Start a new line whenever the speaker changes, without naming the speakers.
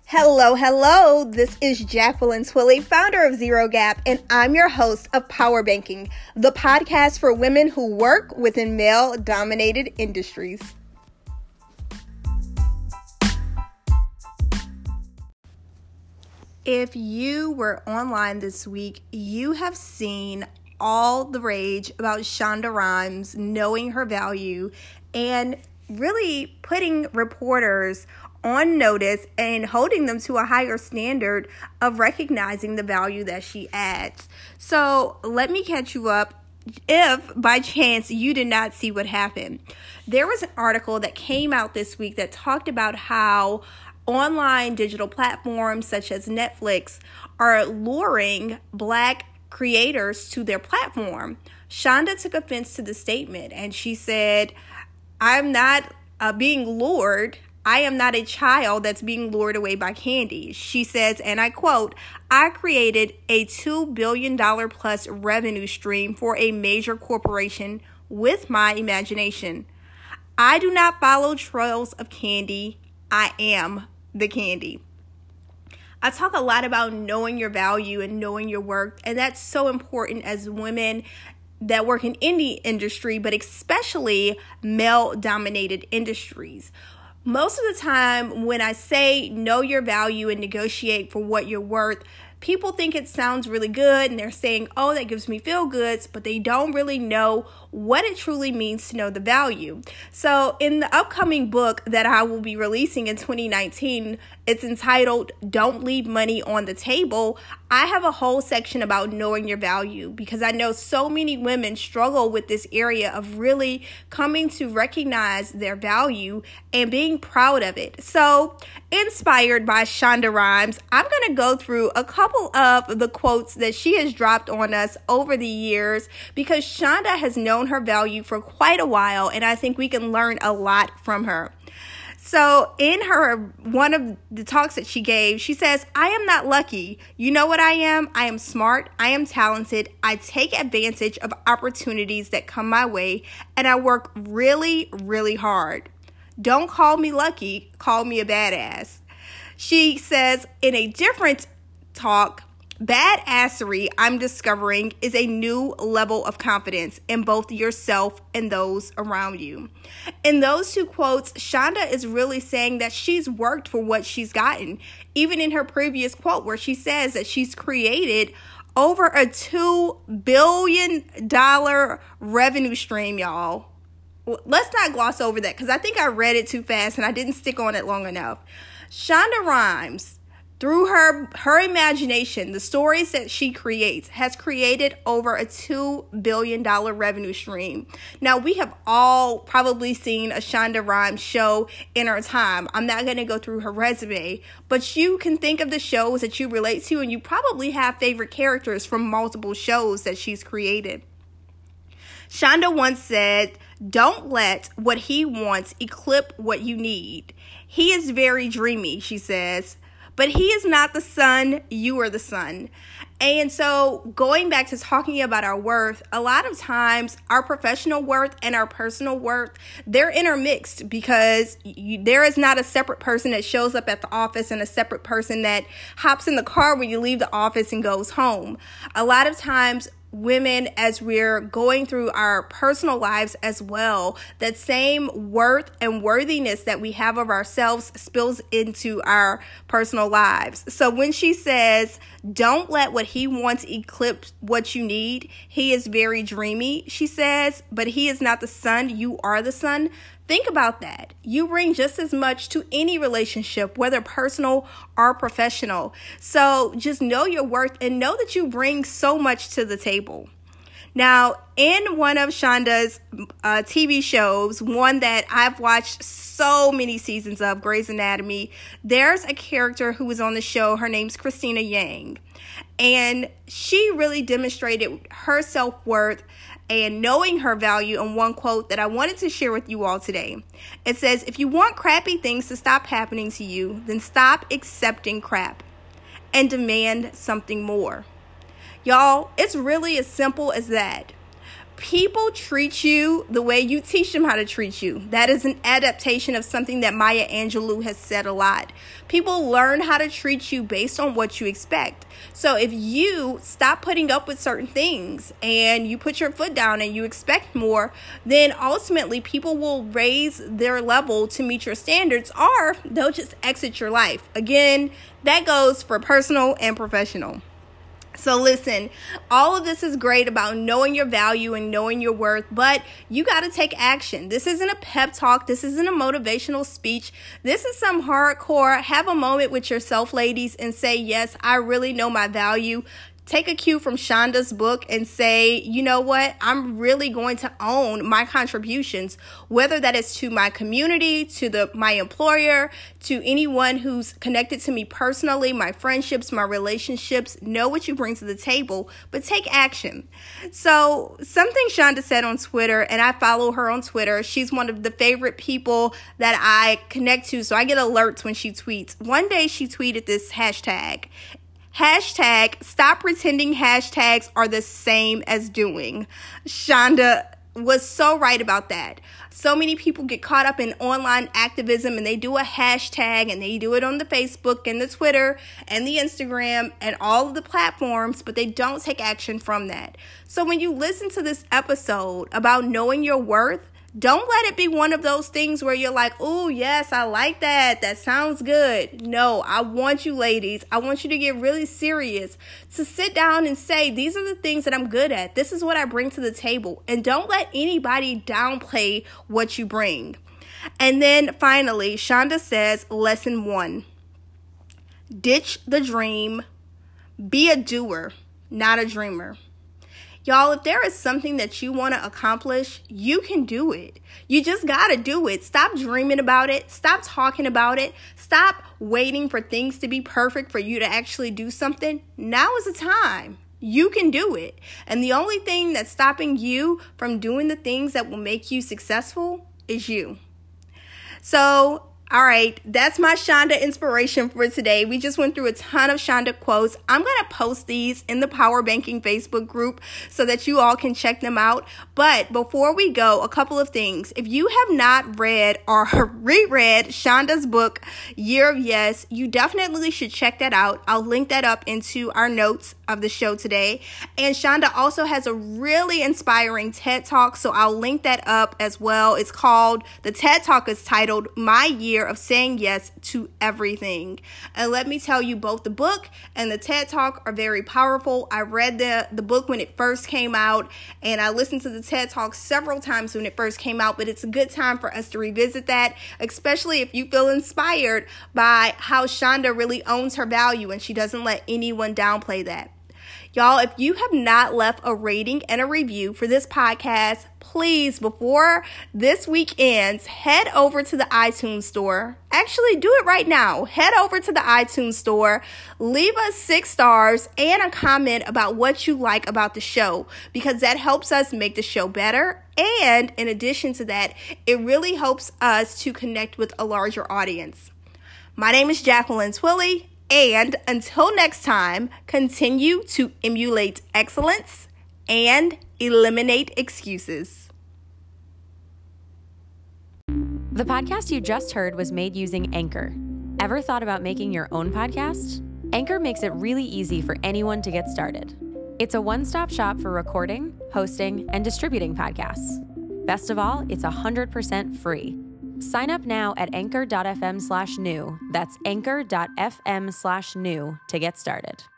Hello, hello. This is Jacqueline Twilley, founder of Zero Gap, and I'm your host of Power Banking, the podcast for women who work within male-dominated industries. If you were online this week, you have seen all the rage about Shonda Rhimes knowing her value and really putting reporters on notice and holding them to a higher standard of recognizing the value that she adds. So let me catch you up if by chance you did not see what happened. There was an article that came out this week that talked about how online digital platforms such as Netflix are luring Black creators to their platform. Shonda took offense to the statement and she said, I'm not being lured. I am not a child that's being lured away by candy. She says, and I quote, I created a $2 billion plus revenue stream for a major corporation with my imagination. I do not follow trails of candy. I am the candy. I talk a lot about knowing your value and knowing your worth, and that's so important as women that work in any industry, but especially male-dominated industries. Most of the time when I say know your value and negotiate for what you're worth, people think it sounds really good and they're saying, oh, that gives me feel goods, but they don't really know what it truly means to know the value. So in the upcoming book that I will be releasing in 2019, it's entitled Don't Leave Money on the Table. I have a whole section about knowing your value because I know so many women struggle with this area of really coming to recognize their value and being proud of it. So inspired by Shonda Rhimes, I'm going to go through a couple of the quotes that she has dropped on us over the years because Shonda has known her value for quite a while, and I think we can learn a lot from her. So in one of the talks that she gave, she says, I am not lucky. You know what I am? I am smart. I am talented. I take advantage of opportunities that come my way, and I work really, really hard. Don't call me lucky. Call me a badass. She says in a different talk, badassery, I'm discovering, is a new level of confidence in both yourself and those around you. In those two quotes, Shonda is really saying that she's worked for what she's gotten. Even in her previous quote where she says that she's created over a $2 billion revenue stream, y'all. Let's not gloss over that because I think I read it too fast and I didn't stick on it long enough. Shonda Rhimes, through her imagination, the stories that she creates, has created over a $2 billion revenue stream. Now, we have all probably seen a Shonda Rhimes show in our time. I'm not going to go through her resume, but you can think of the shows that you relate to, and you probably have favorite characters from multiple shows that she's created. Shonda once said, don't let what he wants eclipse what you need. He is very dreamy, she says. But he is not the sun, you are the sun. And so going back to talking about our worth, a lot of times our professional worth and our personal worth, they're intermixed because there is not a separate person that shows up at the office and a separate person that hops in the car when you leave the office and goes home. A lot of times women, as we're going through our personal lives as well, that same worth and worthiness that we have of ourselves spills into our personal lives. So when she says, don't let what he wants eclipse what you need, he is very dreamy, she says, but he is not the sun, you are the sun. Think about that. You bring just as much to any relationship, whether personal or professional. So just know your worth and know that you bring so much to the table. Now, in one of Shonda's TV shows, one that I've watched so many seasons of, Grey's Anatomy, there's a character who was on the show. Her name's Christina Yang. And she really demonstrated her self-worth and knowing her value in one quote that I wanted to share with you all today. It says, if you want crappy things to stop happening to you, then stop accepting crap and demand something more. Y'all, it's really as simple as that. People treat you the way you teach them how to treat you. That is an adaptation of something that Maya Angelou has said a lot. People learn how to treat you based on what you expect. So if you stop putting up with certain things and you put your foot down and you expect more, then ultimately people will raise their level to meet your standards, or they'll just exit your life. Again, that goes for personal and professional. So listen, all of this is great about knowing your value and knowing your worth, but you got to take action. This isn't a pep talk. This isn't a motivational speech. This is some hardcore, have a moment with yourself, ladies, and say, yes, I really know my value. Take a cue from Shonda's book and say, you know what? I'm really going to own my contributions, whether that is to my community, to my employer, to anyone who's connected to me personally, my friendships, my relationships. Know what you bring to the table, but take action. So something Shonda said on Twitter, and I follow her on Twitter. She's one of the favorite people that I connect to, so I get alerts when she tweets. One day she tweeted this hashtag. Hashtag, stop pretending hashtags are the same as doing. Shonda was so right about that. So many people get caught up in online activism and they do a hashtag and they do it on the Facebook and the Twitter and the Instagram and all of the platforms, but they don't take action from that. So when you listen to this episode about knowing your worth, don't let it be one of those things where you're like, oh, yes, I like that. That sounds good. No, I want you ladies. I want you to get really serious, to sit down and say, these are the things that I'm good at. This is what I bring to the table. And don't let anybody downplay what you bring. And then finally, Shonda says, lesson 1, ditch the dream. Be a doer, not a dreamer. Y'all, if there is something that you want to accomplish, you can do it. You just got to do it. Stop dreaming about it. Stop talking about it. Stop waiting for things to be perfect for you to actually do something. Now is the time. You can do it. And the only thing that's stopping you from doing the things that will make you successful is you. So, all right, that's my Shonda inspiration for today. We just went through a ton of Shonda quotes. I'm going to post these in the Power Banking Facebook group so that you all can check them out. But before we go, a couple of things. If you have not read or reread Shonda's book, Year of Yes, you definitely should check that out. I'll link that up into our notes of the show today. And Shonda also has a really inspiring TED Talk, so I'll link that up as well. It's called, the TED Talk is titled, My Year of Saying Yes to Everything. And let me tell you, both the book and the TED Talk are very powerful. I read the book when it first came out, and I listened to the TED Talk several times when it first came out, but it's a good time for us to revisit that, especially if you feel inspired by how Shonda really owns her value and she doesn't let anyone downplay that. Y'all, if you have not left a rating and a review for this podcast, please, before this week ends, head over to the iTunes store. Actually, do it right now. Head over to the iTunes store, leave us 6 stars and a comment about what you like about the show, because that helps us make the show better. And in addition to that, it really helps us to connect with a larger audience. My name is Jacqueline Twilley. And until next time, continue to emulate excellence and eliminate excuses.
The podcast you just heard was made using Anchor. Ever thought about making your own podcast? Anchor makes it really easy for anyone to get started. It's a one-stop shop for recording, hosting, and distributing podcasts. Best of all, it's 100% free. Sign up now at anchor.fm/new. That's anchor.fm/new to get started.